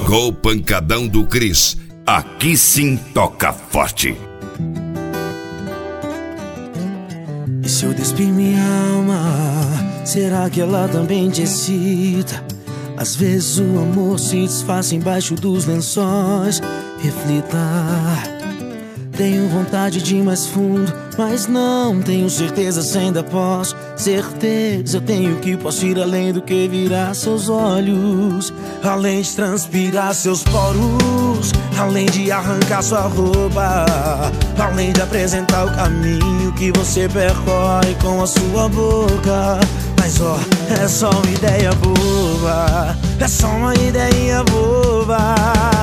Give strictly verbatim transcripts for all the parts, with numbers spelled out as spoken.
Chegou o pancadão do Cris. Aqui sim toca forte. E se eu despir minha alma, será que ela também te excita? Às vezes o amor se disfarça embaixo dos lençóis. Reflita. Tenho vontade de ir mais fundo, mas não tenho certeza se ainda posso. Certeza eu tenho que posso ir além do que virar seus olhos, além de transpirar seus poros, além de arrancar sua roupa, além de apresentar o caminho que você percorre com a sua boca. Mas ó, é só uma ideia boba, é só uma ideia boba.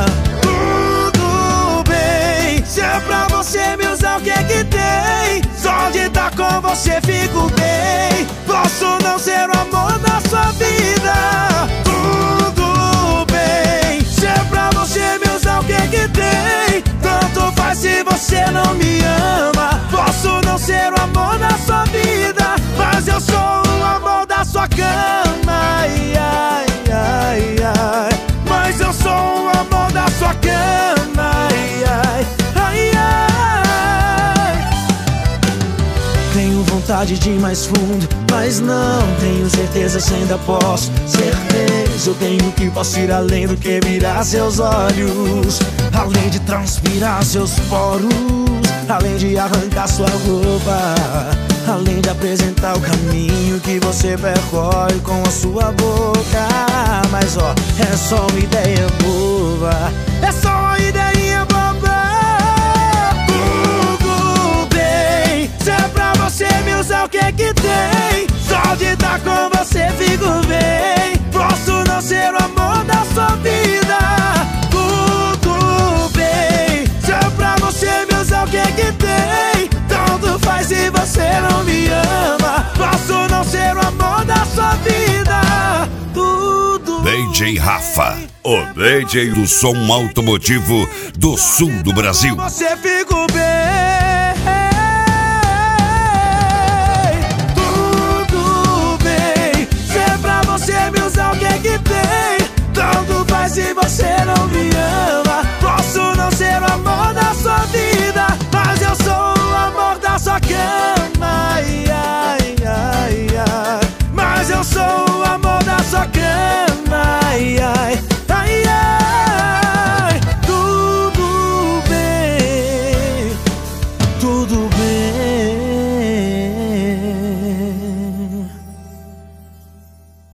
Tudo bem, se é pra você me usar, o que é que tem? Só de estar com você fico bem. Posso não ser o amor da sua vida. Tudo bem, se é pra você me usar, o que é que tem? Tanto faz se você não me ama. Posso não ser o amor da sua vida, mas eu sou o amor da sua cama. Ai, ai, ai, ai. Mas eu sou o amor da sua cama. Ai, ai, ai, ai. Tenho vontade de ir mais fundo, mas não tenho certeza se ainda posso. Certeza eu tenho que posso ir além do que virar seus olhos, além de transpirar seus poros, além de arrancar sua roupa, além de apresentar o caminho que você percorre com a sua boca. Mas ó, é só uma ideia boba, é só uma ideia boba. Tudo bem, se é pra você me usar, o que é que tem? Só de estar com você fico bem. Posso não ser o amor da sua vida. Tudo bem, se é pra você me usar, o que é que tem? Tanto faz se você não me ama. Posso não ser o amor da sua vida. Tudo D J Rafa, o D J do som automotivo do sul do Brasil. Você fica